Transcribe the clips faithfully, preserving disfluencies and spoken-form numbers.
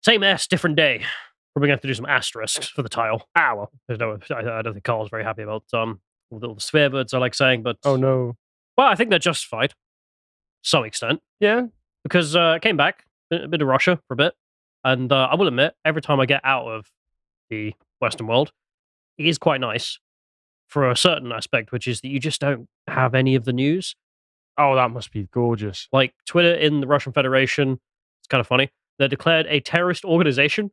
Same S, different day. We're going to have to do some asterisks for the tile. Ow. No, I, I don't think Carl's very happy about um, all the, all the swear words I like saying, but... Oh, no. Well, I think they're justified. To some extent. Yeah? Because uh, I came back, a bit of Russia for a bit, and uh, I will admit, every time I get out of the Western world, it is quite nice for a certain aspect, which is that you just don't have any of the news. Oh, that must be gorgeous. Like, Twitter in the Russian Federation, it's kind of funny. They're declared a terrorist organization.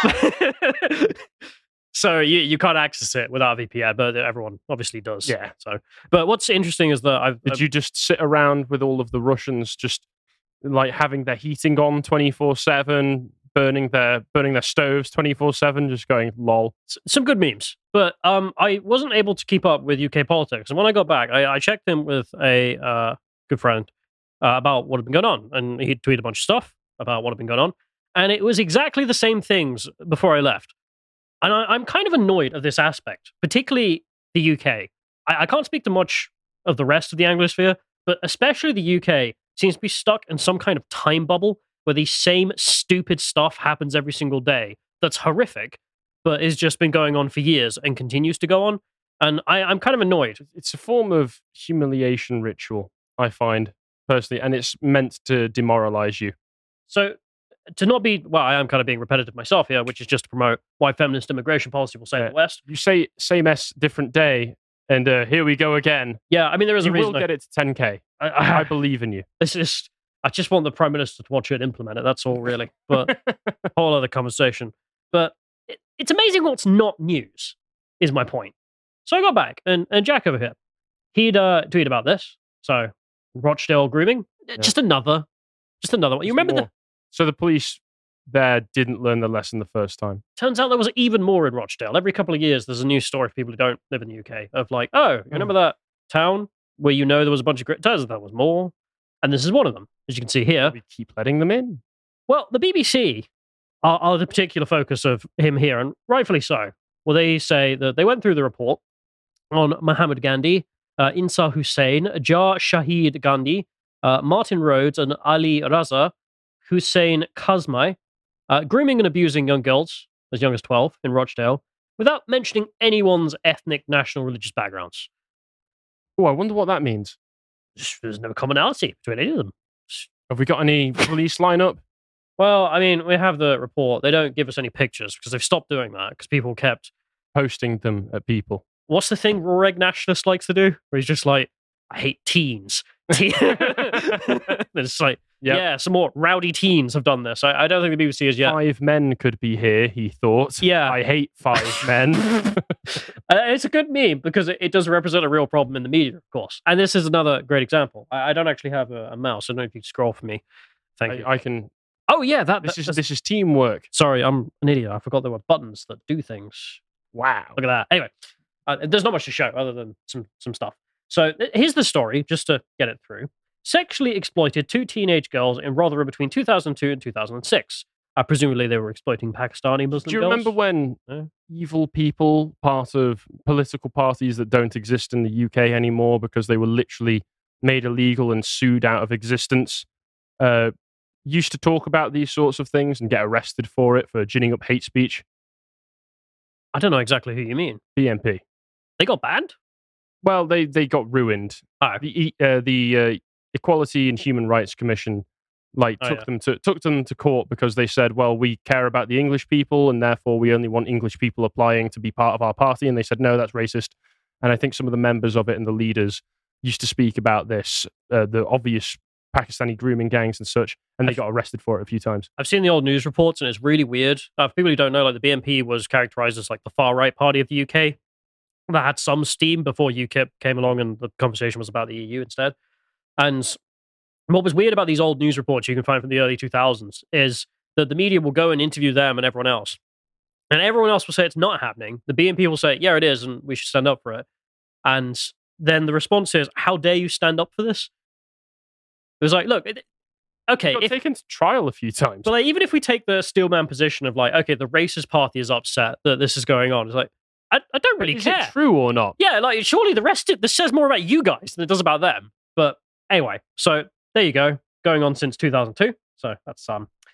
So you, you can't access it without a V P N, but everyone obviously does. Yeah. So, but what's interesting is that I've... Did I've, you just sit around with all of the Russians just, like, having their heating on twenty-four seven, burning their burning their stoves twenty-four seven, just going, lol? Some good memes. But um, I wasn't able to keep up with U K politics. And when I got back, I, I checked in with a uh, good friend uh, about what had been going on. And he tweeted a bunch of stuff about what had been going on. And it was exactly the same things before I left. And I, I'm kind of annoyed at this aspect, particularly the U K. I, I can't speak to much of the rest of the Anglosphere, but especially the U K seems to be stuck in some kind of time bubble where the same stupid stuff happens every single day that's horrific, but has just been going on for years and continues to go on. And I, I'm kind of annoyed. It's a form of humiliation ritual, I find, personally, and it's meant to demoralize you. So to not be, well, I am kind of being repetitive myself here, which is just to promote why feminist immigration policy will save Yeah. the West. You say same S, different day, and uh, here we go again. Yeah, I mean, there is You a reason. will get it to ten K. I, I, I believe in you. This is, I just want the Prime Minister to watch it and implement it. That's all, really. But whole other conversation. But it, it's amazing what's not news, is my point. So I got back, and, and Jack over here, he'd uh, tweet about this. So Rochdale grooming, Yeah. just another, just another one. You remember the? So the police there didn't learn the lesson the first time. Turns out there was even more in Rochdale. Every couple of years, there's a new story for people who don't live in the U K of like, oh, you remember that town where you know there was a bunch of great. Turns out there was more, and this is one of them, as you can see here. We keep letting them in. Well, the B B C are, are the particular focus of him here, and rightfully so. Well, they say that they went through the report on Muhammad Gandhi, uh, Insa Hussain, Jar Shahid Gandhi, uh, Martin Rhodes, and Ali Raza Hussein Kazmai, uh, grooming and abusing young girls as young as twelve in Rochdale, without mentioning anyone's ethnic, national, religious backgrounds. Oh, I wonder what that means. There's no commonality between any of them. Have we got any police lineup? Well, I mean, we have the report. They don't give us any pictures because they've stopped doing that because people kept Posting them at people. What's the thing Roreg Nationalist likes to do? Where he's just like, I hate teens. Teen- it's like, Yep. yeah, some more rowdy teens have done this. I, I don't think the B B C has yet. Five men could be here, he thought. Yeah. I hate five men. Uh, it's a good meme because it, it does represent a real problem in the media, of course. And this is another great example. I, I don't actually have a, a mouse. I don't know if you can scroll for me. Thank I, you. I can. Oh, yeah. That, This that- is that's- this is teamwork. Sorry, I'm an idiot. I forgot there were buttons that do things. Wow. Look at that. Anyway, uh, there's not much to show other than some some stuff. So th- here's the story, just to get it through. Sexually exploited two teenage girls in Rotherham between two thousand two and two thousand six. Uh, presumably they were exploiting Pakistani Muslim Do you girls. remember when Yeah. evil people, part of political parties that don't exist in the U K anymore because they were literally made illegal and sued out of existence, uh, used to talk about these sorts of things and get arrested for it, for ginning up hate speech? I don't know exactly who you mean. B N P. They got banned? Well, they, they got ruined. Oh. The E- uh, the uh, Equality and Human Rights Commission like Oh, took yeah. them to took them to court because they said, well, we care about the English people and therefore we only want English people applying to be part of our party. And they said, no, that's racist. And I think some of the members of it and the leaders used to speak about this, uh, the obvious Pakistani grooming gangs and such, and they got arrested for it a few times. I've seen the old news reports and it's really weird. Uh, for people who don't know, like the B N P was characterized as like the far right party of the U K that had some steam before U KIP came along and the conversation was about the E U instead. And what was weird about these old news reports you can find from the early two thousands is that the media will go and interview them and everyone else. And everyone else will say it's not happening. The B N P will say, yeah, it is, and we should stand up for it. And then the response is, how dare you stand up for this? It was like, look, it, okay. Got If, taken to trial a few times. but like, even if we take the Steelman position of like, okay, the racist party is upset that this is going on, it's like, I, I don't really Is care. it true or not? Yeah, like surely the rest of this says more about you guys than it does about them. But anyway, so there you go. Going on since two thousand two. So that's um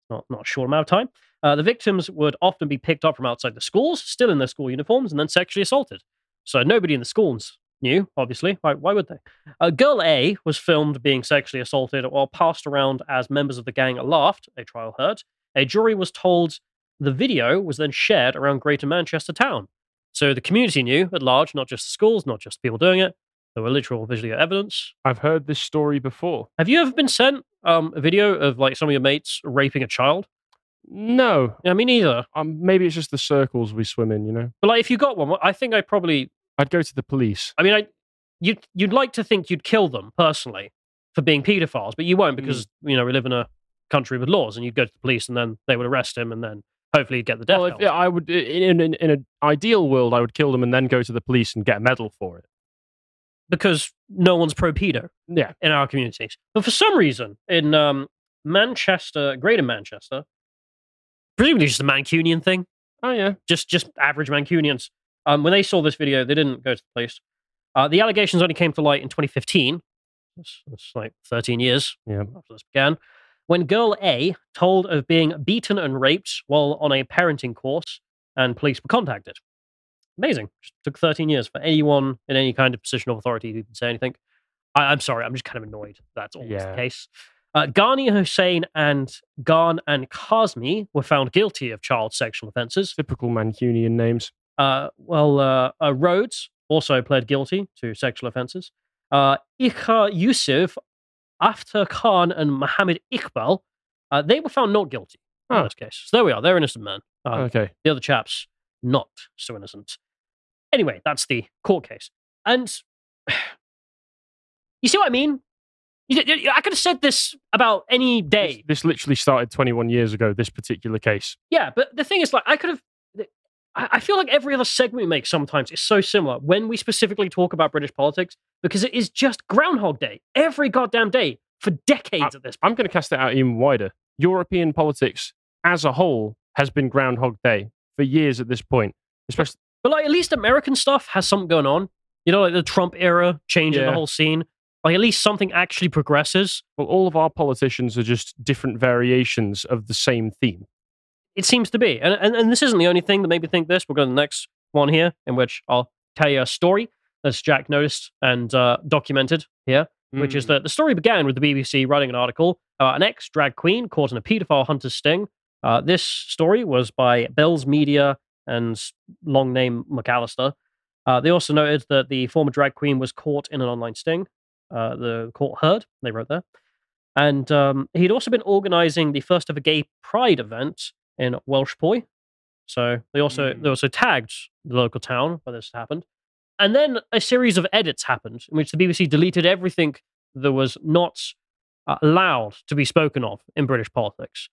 not, not a short amount of time. Uh, the victims would often be picked up from outside the schools, still in their school uniforms, and then sexually assaulted. So nobody in the schools knew, obviously. Why, why would they? Uh, Girl A was filmed being sexually assaulted while passed around as members of the gang laughed, a trial heard. A jury was told the video was then shared around Greater Manchester town. So the community knew at large, not just the schools, not just people doing it. There were literal visual evidence. I've heard this story before. Have you ever been sent um, a video of like some of your mates raping a child? No. Yeah, me neither. Um, maybe it's just the circles we swim in, you know? But like, if you got one, I think I probably. I'd go to the police. I mean, I you'd you'd like to think you'd kill them personally for being paedophiles, but you won't because mm. you know we live in a country with laws, and you'd go to the police, and then they would arrest him, and then hopefully you'd get the death well, penalty. If, yeah, I would. In, in in an ideal world, I would kill them and then go to the police and get a medal for it. Because no one's pro pedo. Yeah. In our communities, but for some reason in um, Manchester, Greater Manchester, presumably just a Mancunian thing. Oh yeah, just just average Mancunians. Um, when they saw this video, they didn't go to the police. Uh, the allegations only came to light in twenty fifteen. That's, that's like thirteen years yeah. after this began. When Girl A told of being beaten and raped while on a parenting course, and police were contacted. Amazing. Just took thirteen years for anyone in any kind of position of authority who could say anything. I, I'm sorry, I'm just kind of annoyed that's always yeah. the case. Uh, Ghani Hussein and Ghan and Kazmi were found guilty of child sexual offences. Typical Mancunian names. Uh, well, uh, uh, Rhodes also pled guilty to sexual offences. Uh, Ikha Yusuf, After Khan, and Mohammed Iqbal, uh, they were found not guilty oh. in this case. So there we are. They're innocent men. Uh, okay. The other chaps, not so innocent. Anyway, that's the court case. And you see what I mean? You, you, I could have said this about any day. This, this literally started twenty-one years ago, this particular case. Yeah, but the thing is, like, I could have... I feel like every other segment we make sometimes is so similar when we specifically talk about British politics, because it is just Groundhog Day every goddamn day for decades I, at this point. I'm going to cast it out even wider. European politics as a whole has been Groundhog Day for years at this point. Especially, but like at least American stuff has something going on. You know, like the Trump era changing yeah. the whole scene. Like at least something actually progresses. Well, all of our politicians are just different variations of the same theme. It seems to be. And, and and this isn't the only thing that made me think this. We'll go to the next one here, in which I'll tell you a story that's Jack noticed and uh, documented here, mm. which is that the story began with the B B C writing an article about an ex-drag queen caught in a paedophile hunter's sting. Uh, this story was by Bell's Media and long name McAllister. Uh, they also noted that the former drag queen was caught in an online sting. Uh, the court heard, they wrote there. And um, he'd also been organising the first ever gay pride event in Welshpool. So they also mm. they also tagged the local town where this happened. And then a series of edits happened in which the B B C deleted everything that was not uh, allowed to be spoken of in British politics.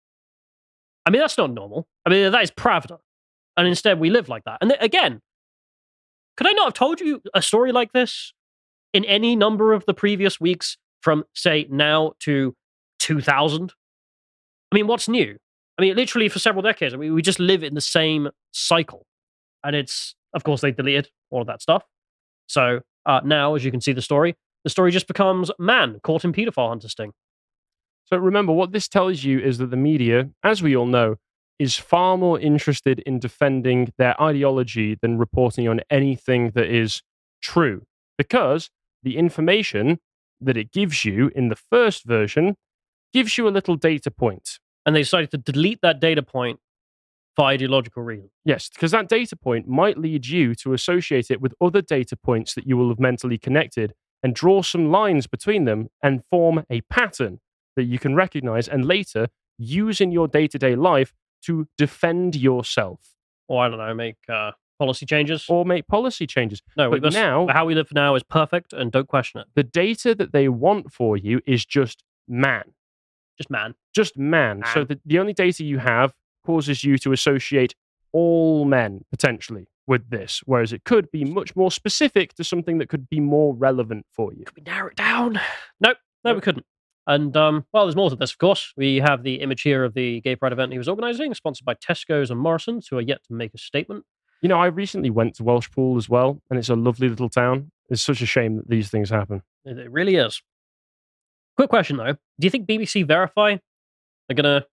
I mean, that's not normal. I mean, that is Pravda. And instead we live like that. And th- again, could I not have told you a story like this in any number of the previous weeks from, say, now to two thousand? I mean, what's new? I mean, literally for several decades, I mean, we just live in the same cycle. And it's, of course, they deleted all of that stuff. So uh, now, as you can see the story, the story just becomes man caught in paedophile hunter sting. So remember, what this tells you is that the media, as we all know, is far more interested in defending their ideology than reporting on anything that is true. Because the information that it gives you in the first version gives you a little data point. And they decided to delete that data point for ideological reasons. Yes, because that data point might lead you to associate it with other data points that you will have mentally connected and draw some lines between them and form a pattern that you can recognize and later use in your day-to-day life to defend yourself. Or, I don't know, make uh, policy changes. Or make policy changes. No, but must, now, how we live now is perfect and don't question it. The data that they want for you is just man. Just man. Just man. man. So the, the only data you have causes you to associate all men, potentially, with this, whereas it could be much more specific to something that could be more relevant for you. Could we narrow it down? Nope. No, nope. we couldn't. And, um, well, there's more to this, of course. We have the image here of the gay pride event he was organising, sponsored by Tesco's and Morrison's, who are yet to make a statement. You know, I recently went to Welshpool as well, and it's a lovely little town. It's such a shame that these things happen. It really is. Quick question, though. Do you think B B C Verify are going to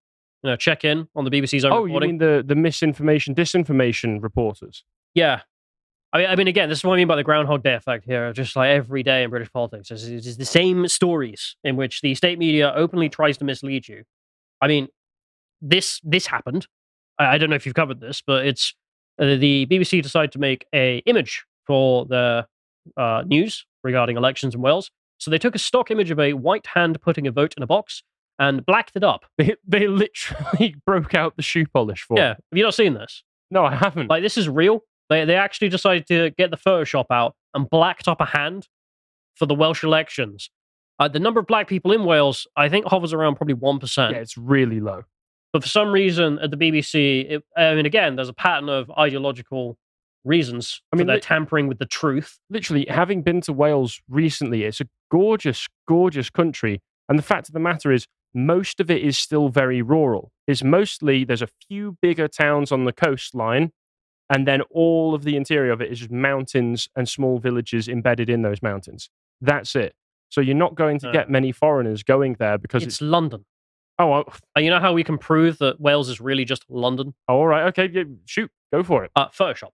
you know, check in on the B B C's own Oh, reporting. you mean the, the misinformation, disinformation reporters? Yeah. I mean, I mean, again, this is what I mean by the Groundhog Day effect here. Just like every day in British politics, it's, it's the same stories in which the state media openly tries to mislead you. I mean, this this happened. I, I don't know if you've covered this, but it's uh, the B B C decided to make a image for the uh, news regarding elections in Wales. So they took a stock image of a white hand putting a vote in a box and blacked it up. They, they literally broke out the shoe polish for Yeah, it. have you not seen this? No, I haven't. Like, this is real. They they actually decided to get the Photoshop out and blacked up a hand for the Welsh elections. Uh, the number of black people in Wales, I think, hovers around probably one percent. Yeah, it's really low. But for some reason, at the B B C, it, I mean, again, there's a pattern of ideological reasons I mean, for their li- tampering with the truth. Literally, having been to Wales recently, it's a gorgeous, gorgeous country. And the fact of the matter is, most of it is still very rural. It's mostly, there's a few bigger towns on the coastline, and then all of the interior of it is just mountains and small villages embedded in those mountains. That's it. So you're not going to Uh, get many foreigners going there because It's it's... London. Oh, oh, And you know how we can prove that Wales is really just London? all right, okay, yeah, shoot, go for it. Uh, Photoshop.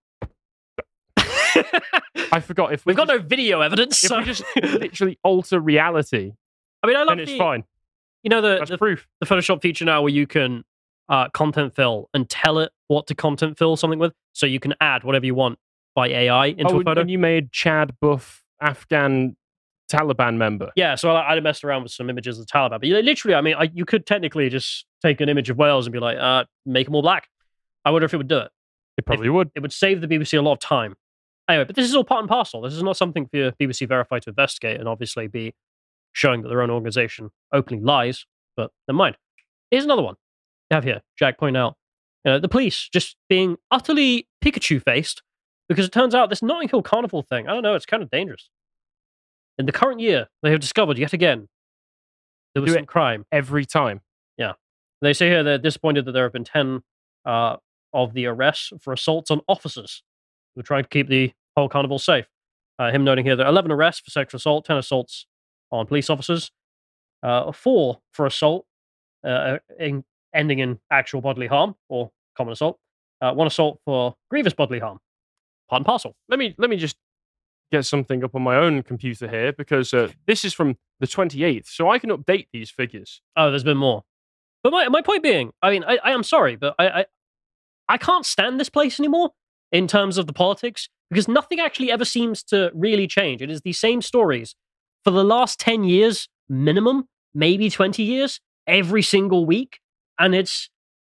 I forgot, if we We've got just, no video evidence. if So. we just literally alter reality, I mean, I love then it's the, fine. you know, the, That's the, proof. the Photoshop feature now where you can uh, content fill and tell it what to content fill something with. So you can add whatever you want by A I into Oh, a photo. and you made Chad Buff Afghan Taliban member. Yeah, so I, I messed around with some images of the Taliban. But you- literally, I mean, I, you could technically just take an image of Wales and be like, uh, make them all black. I wonder if it would do it. It probably would. It would save the B B C a lot of time. Anyway, but this is all part and parcel. This is not something for B B C Verify to investigate and obviously be showing that their own organization openly lies. But never mind. Here's another one. You have here, Jack pointing out, you know, the police just being utterly Pikachu-faced because it turns out this Notting Hill Carnival thing, I don't know, it's kind of dangerous. In the current year, they have discovered yet again there was Do some it crime. every time. They say here they're disappointed that there have been ten uh, of the arrests for assaults on officers who are trying to keep the whole carnival safe. Uh, him noting here that eleven arrests for sexual assault, ten assaults on police officers, uh, four for assault, uh, in, ending in actual bodily harm or common assault, uh, one assault for grievous bodily harm. Part and parcel. Let me let me just get something up on my own computer here because uh, this is from the twenty-eighth, so I can update these figures. Oh, there's been more. But my, my point being, I mean, I, I am sorry, but I, I I can't stand this place anymore in terms of the politics because nothing actually ever seems to really change. It is the same stories for the last ten years minimum, maybe twenty years, every single week. And it's,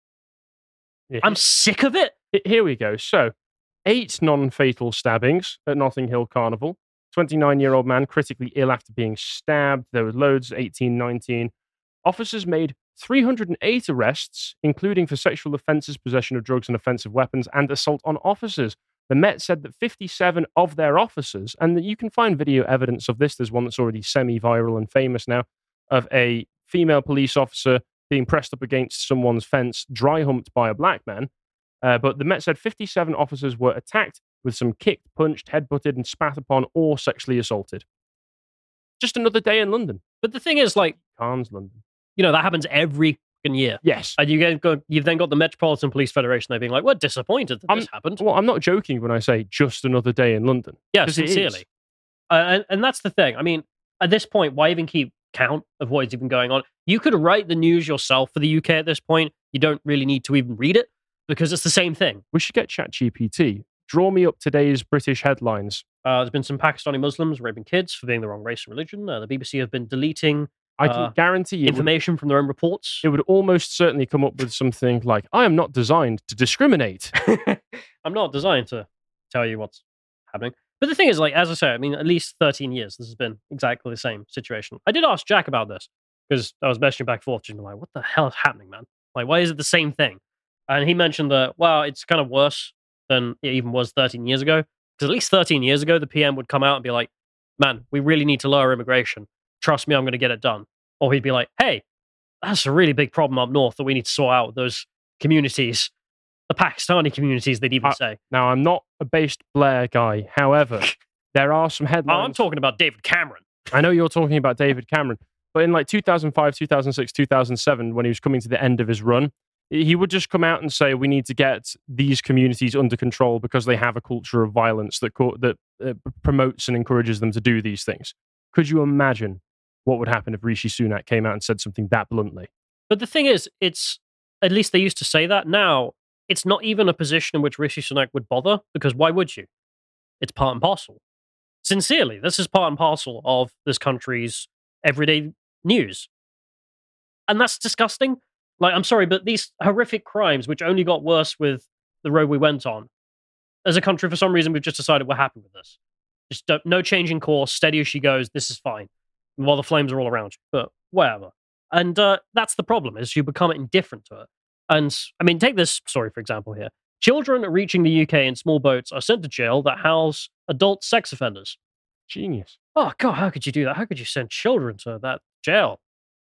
Yeah. I'm sick of it. H- Here we go. So, eight non-fatal stabbings at Notting Hill Carnival. twenty-nine-year-old man critically ill after being stabbed. There was loads, eighteen, nineteen. Officers made three hundred eight arrests, including for sexual offences, possession of drugs and offensive weapons, and assault on officers. The Met said that fifty-seven of their officers, and that you can find video evidence of this, there's one that's already semi-viral and famous now, of a female police officer being pressed up against someone's fence, dry humped by a black man. Uh, but the Met said fifty-seven officers were attacked with some kicked, punched, headbutted, and spat upon, or sexually assaulted. Just another day in London. But the thing is, like, Carnes, London. you know, that happens every fucking year. Yes. And you get, go, you've then got the Metropolitan Police Federation, they're being like, we're disappointed that I'm- this happened. Well, I'm not joking when I say just another day in London. Yeah, 'Cause it is. sincerely. Uh, and, and that's the thing. I mean, at this point, why even keep count of what is even going on? You could write the news yourself for the U K at this point. You don't really need to even read it because it's the same thing. We should get ChatGPT. Draw me up today's British headlines. Uh, there's been some Pakistani Muslims raping kids for being the wrong race and religion. Uh, the B B C have been deleting I can Uh, guarantee you it would, information from their own reports. it would almost certainly come up with something like, I am not designed to discriminate. I'm not designed to tell you what's happening. But the thing is, like, as I say, I mean, at least thirteen years, this has been exactly the same situation. I did ask Jack about this because I was messaging back and forth, just being like, what the hell is happening, man? Like, why is it the same thing? And he mentioned that, well, it's kind of worse than it even was thirteen years ago. Because at least thirteen years ago, the P M would come out and be like, man, we really need to lower immigration. Trust me, I'm going to get it done. Or he'd be like, hey, that's a really big problem up north that we need to sort out with those communities. The Pakistani communities, they'd even Uh, say. Now, I'm not a based Blair guy. However, there are some Oh, headlines. I'm talking about David Cameron. I know you're talking about David Cameron, but in like two thousand five, two thousand six, two thousand seven, when he was coming to the end of his run, He would just come out and say, we need to get these communities under control because they have a culture of violence that co- that uh, promotes and encourages them to do these things. Could you imagine what would happen if Rishi Sunak came out and said something that bluntly? But the thing is, it's at least they used to say that. Now, it's not even a position in which Rishi Sunak would bother, because why would you? It's part and parcel. Sincerely, this is part and parcel of this country's everyday news. And that's disgusting. Like, I'm sorry, but these horrific crimes, which only got worse with the road we went on, as a country, for some reason, we've just decided we're happy with this. Just don't, no change in course, steady as she goes, this is fine. While the flames are all around you, but whatever. And uh, that's the problem, is you become indifferent to it. And, I mean, take this story, for example, here. Children reaching the U K in small boats are sent to jail that house adult sex offenders. Genius. Oh, God, how could you do that? How could you send children to that jail?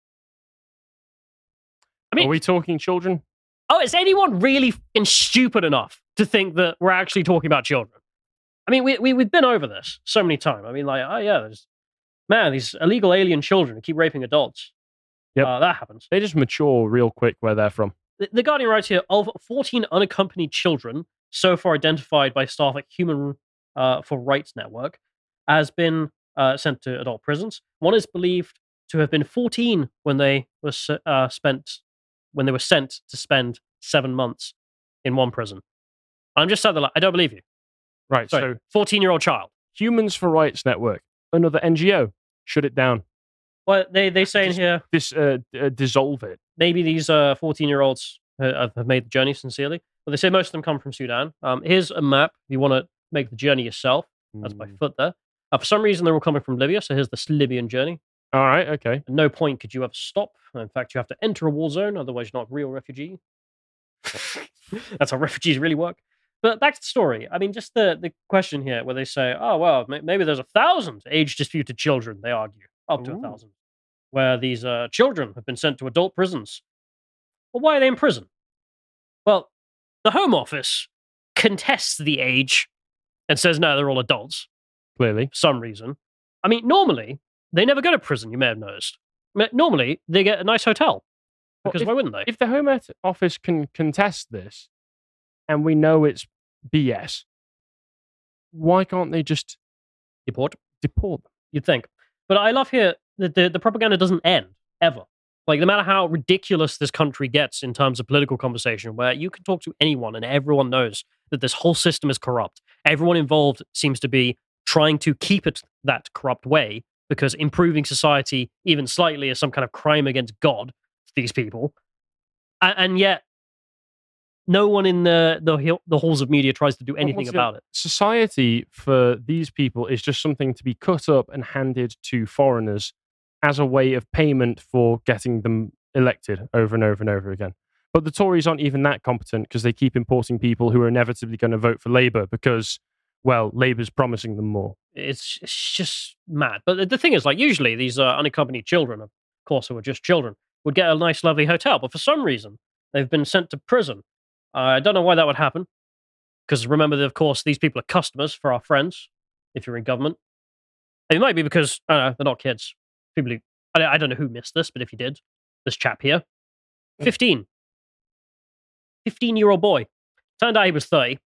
I mean, are we talking children? Oh, is anyone really f***ing stupid enough to think that we're actually talking about children? I mean, we, we, we've been over this so many times. I mean, like, oh, yeah, there's, man, these illegal alien children who keep raping adults. Yep. Uh, that happens. They just mature real quick where they're from. The, the Guardian writes here, of fourteen unaccompanied children so far identified by staff at Human uh, for Rights Network has been uh, sent to adult prisons. One is believed to have been fourteen when they were uh, spent when they were sent to spend seven months in one prison. I'm just saying that, like, I don't believe you. Right, Sorry, so fourteen-year-old child. Humans for Rights Network, another N G O, shut it down. Well, they, they say in Just here, This uh, uh, dissolve it. maybe these uh, fourteen-year-olds uh, have made the journey sincerely. But they say most of them come from Sudan. Um, here's a map if you want to make the journey yourself. That's by Mm. foot there. Uh, for some reason, they're all coming from Libya, so here's the Libyan journey. All right, okay. At no point could you ever stop. In fact, you have to enter a war zone, otherwise you're not a real refugee. That's how refugees really work. But back to the story. I mean, just the, the question here where they say, oh, well, may- maybe there's a thousand age-disputed children, they argue, up to Ooh. a thousand, where these uh, children have been sent to adult prisons. Well, why are they in prison? Well, the Home Office contests the age and says, no, they're all adults, Clearly. for some reason. I mean, normally, they never go to prison, you may have noticed. I mean, normally, they get a nice hotel. Well, Because if, why wouldn't they? if the Home Ed- Office can contest this, and we know it's B S, why can't they just Deport, deport them? you'd think. But I love here that the, the propaganda doesn't end, ever. Like, no matter how ridiculous this country gets in terms of political conversation, where you can talk to anyone and everyone knows that this whole system is corrupt. Everyone involved seems to be trying to keep it that corrupt way, because improving society even slightly is some kind of crime against God to these people. And, and yet, no one in the, the the halls of media tries to do anything Well, about it. Society for these people is just something to be cut up and handed to foreigners as a way of payment for getting them elected over and over and over again. But the Tories aren't even that competent, because they keep importing people who are inevitably going to vote for Labour because, well, Labour's promising them more. It's, it's just mad. But the thing is, like, usually these uh, unaccompanied children, of course, who are just children, would get a nice, lovely hotel. But for some reason, they've been sent to prison. Uh, I don't know why that would happen. Because remember, that, of course, these people are customers for our friends, if you're in government. It might be because, I don't know, they're not kids. People who, I don't, I don't know who missed this, but if you did, this chap here, fifteen. fifteen-year-old boy. Turned out he was thirty.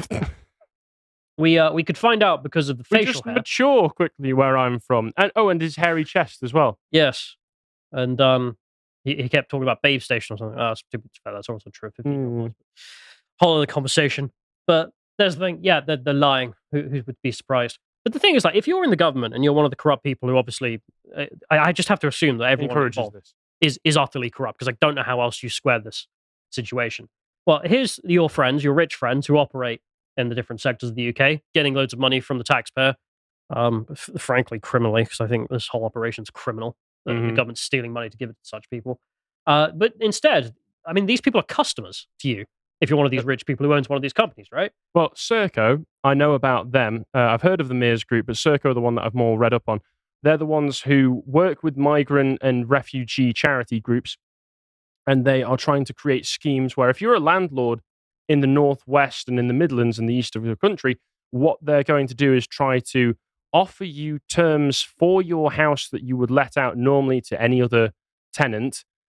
We uh, we could find out because of the We facial just hair. mature quickly where I'm from. And oh, and his hairy chest as well. Yes. And um, he, he kept talking about Babe Station or something. Oh, that's, too, that's also true. Mm. Whole other conversation. But there's the thing, yeah, they're, they're lying. Who, who would be surprised? But the thing is, like, if you're in the government and you're one of the corrupt people who obviously, I, I just have to assume that everyone Encourages involved this. is, is utterly corrupt, because I don't know how else you square this situation. Well, here's your friends, your rich friends who operate in the different sectors of the U K, getting loads of money from the taxpayer, um, f- frankly, criminally, because I think this whole operation's criminal. The, the Mhm. government's stealing money to give it to such people. Uh, but instead, I mean, these people are customers to you if you're one of these rich people who owns one of these companies, right? Well, Serco, I know about them. Uh, I've heard of the Mears Group, but Serco are the one that I've more read up on. They're the ones who work with migrant and refugee charity groups, and they are trying to create schemes where if you're a landlord in the Northwest and in the Midlands and the east of the country, what they're going to do is try to offer you terms for your house that you would let out normally to any other tenant,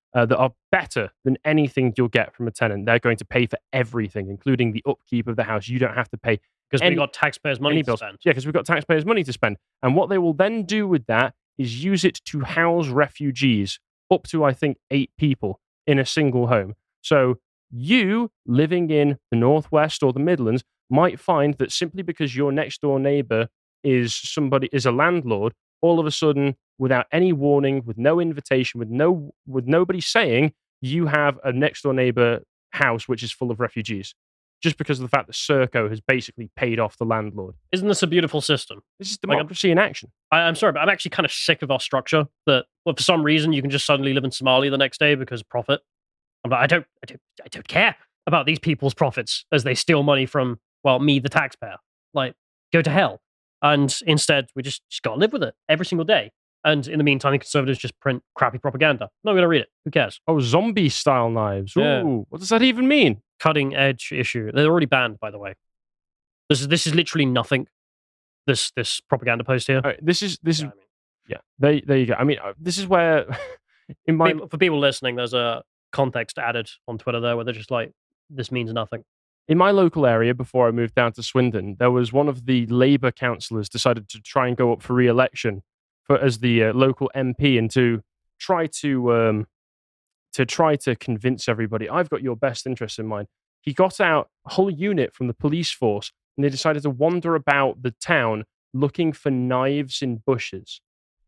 uh, that are better than anything you'll get from a tenant. They're going to pay for everything, including the upkeep of the house. You don't have to pay because we got taxpayers' money to bills. spend. Yeah, because we've got taxpayers' money to spend. And what they will then do with that is use it to house refugees, up to, I think, eight people in a single home. So you, living in the Northwest or the Midlands, might find that simply because your next door neighbor is somebody is a landlord, all of a sudden, without any warning, with no invitation, with no with nobody saying, you have a next door neighbor house which is full of refugees, just because of the fact that Serco has basically paid off the landlord. Isn't this a beautiful system? This is democracy like, in action. I, I'm sorry, but I'm actually kind of sick of our structure that, well, for some reason, you can just suddenly live in Somalia the next day because of profit. I'm like, I don't, I don't, I don't care about these people's profits as they steal money from, well, me, the taxpayer. Like, go to hell. And instead, we just, just got to live with it every single day. And in the meantime, the Conservatives just print crappy propaganda. I'm not going to read it. Who cares? Oh, zombie-style knives. Ooh, Yeah. What does that even mean? Cutting edge issue. They're already banned, by the way. This is this is literally nothing. This this propaganda post here. All right, this is this Yeah, is I mean, yeah. There, there you go. I mean, uh, this is where in my people- for people listening, there's a context added on Twitter there where they're just like, this means nothing. in my local area before I moved down to Swindon, there was one of the Labour councillors decided to try and go up for re-election for as the uh, local M P and to try to um, to try to convince everybody, I've got your best interests in mind. He got out a whole unit from the police force and they decided to wander about the town looking for knives in bushes.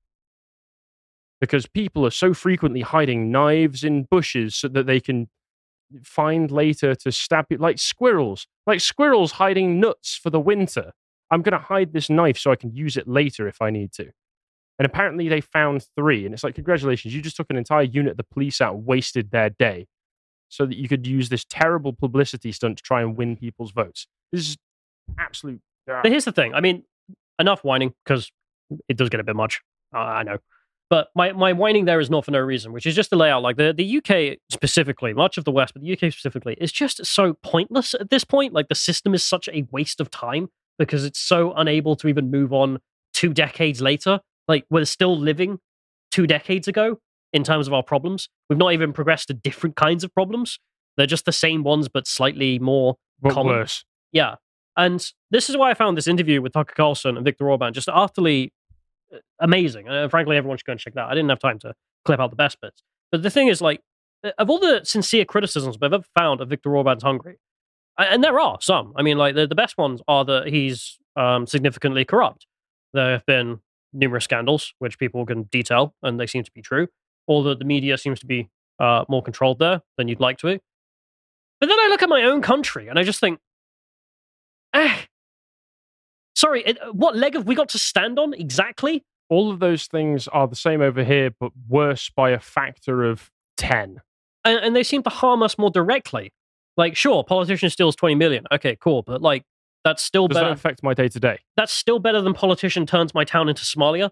Because people are so frequently hiding knives in bushes so that they can find later to stab you, like squirrels, like squirrels hiding nuts for the winter. I'm going to hide this knife so I can use it later if I need to. And apparently they found three. And it's like, congratulations, you just took an entire unit of the police out and wasted their day so that you could use this terrible publicity stunt to try and win people's votes. This is absolute. But here's the thing. I mean, enough whining, because it does get a bit much. Uh, I know. But my, my whining there is not for no reason, which is just to lay out, like, the, the U K specifically, much of the West, but the U K specifically, is just so pointless at this point. Like, the system is such a waste of time because it's so unable to even move on two decades later. Like, we're still living two decades ago in terms of our problems. We've not even progressed to different kinds of problems. They're just the same ones, but slightly more But common. worse. Yeah. And this is why I found this interview with Tucker Carlson and Viktor Orban just utterly amazing. And frankly, everyone should go and check that out. I didn't have time to clip out the best bits. But the thing is, like, of all the sincere criticisms I've ever found of Viktor Orban's Hungary, and there are some, I mean, like, the, the best ones are that he's um, significantly corrupt. There have been numerous scandals, which people can detail, and they seem to be true. Or that the media seems to be uh, more controlled there than you'd like to be. But then I look at my own country, and I just think, eh, sorry, it, what leg have we got to stand on exactly? All of those things are the same over here, but worse by a factor of ten. And, and they seem to harm us more directly. Like, sure, politician steals twenty million. Okay, cool. But, like, that's still Does better. that affect my day to day? That's still better than politician turns my town into Somalia.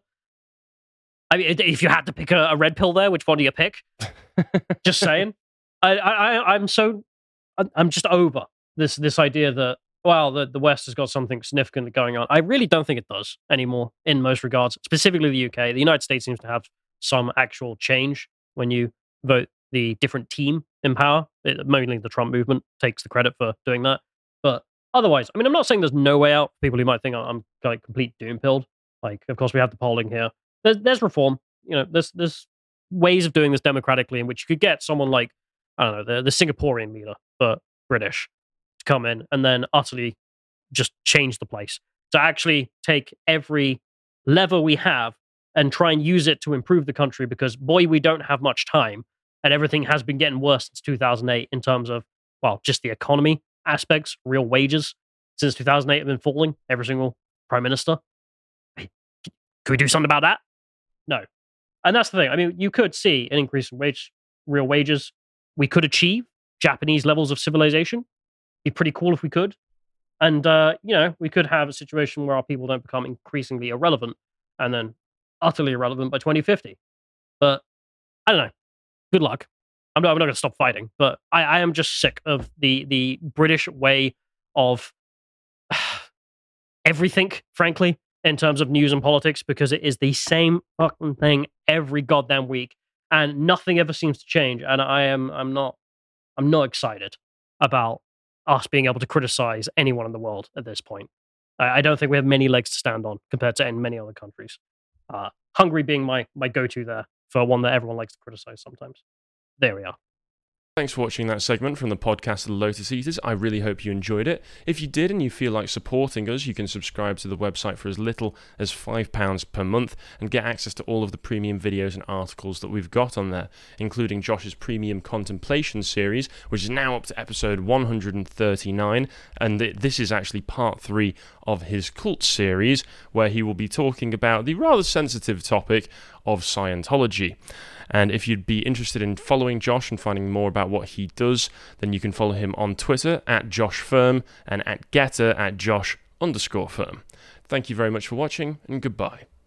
I mean, if you had to pick a, a red pill there, which one do you pick? Just saying. I, I, I'm so, I'm just over this this idea that, well, the, the West has got something significant going on. I really don't think it does anymore in most regards, specifically the U K. The United States seems to have some actual change when you vote the different team in power. It, mainly the Trump movement takes the credit for doing that. But otherwise, I mean, I'm not saying there's no way out. People who might think I'm like complete doom pilled. Like, of course, we have the polling here. There's, there's reform. You know, there's there's ways of doing this democratically in which you could get someone like, I don't know, the, the Singaporean leader, but British, to come in and then utterly just change the place. To actually take every lever we have and try and use it to improve the country, because, boy, we don't have much time. And everything has been getting worse since two thousand eight in terms of, well, just the economy aspects, real wages. Since two thousand eight have been falling, every single prime minister. Hey, could we do something about that? No. And that's the thing. I mean, you could see an increase in wage, real wages. We could achieve Japanese levels of civilization. Be pretty cool if we could. And, uh, you know, we could have a situation where our people don't become increasingly irrelevant and then utterly irrelevant by twenty fifty. But I don't know. Good luck. I'm not, I'm not going to stop fighting, but I, I am just sick of the, the British way of everything, frankly, in terms of news and politics, because it is the same fucking thing every goddamn week. and nothing ever seems to change. And I am I'm not I'm not excited about us being able to criticize anyone in the world at this point. I, I don't think we have many legs to stand on compared to in many other countries. Uh, Hungary being my my go-to there for one that everyone likes to criticize sometimes. There we are. Thanks for watching that segment from the podcast The Lotus Eaters. I really hope you enjoyed it. If you did and you feel like supporting us, you can subscribe to the website for as little as five pounds per month and get access to all of the premium videos and articles that we've got on there, including Josh's premium contemplation series, which is now up to episode one hundred thirty-nine, and this is actually part three of his cult series, where he will be talking about the rather sensitive topic of Scientology. And if you'd be interested in following Josh and finding more about what he does, then you can follow him on Twitter at Josh Firm and at Getter at Josh underscore Firm. Thank you very much for watching, and goodbye.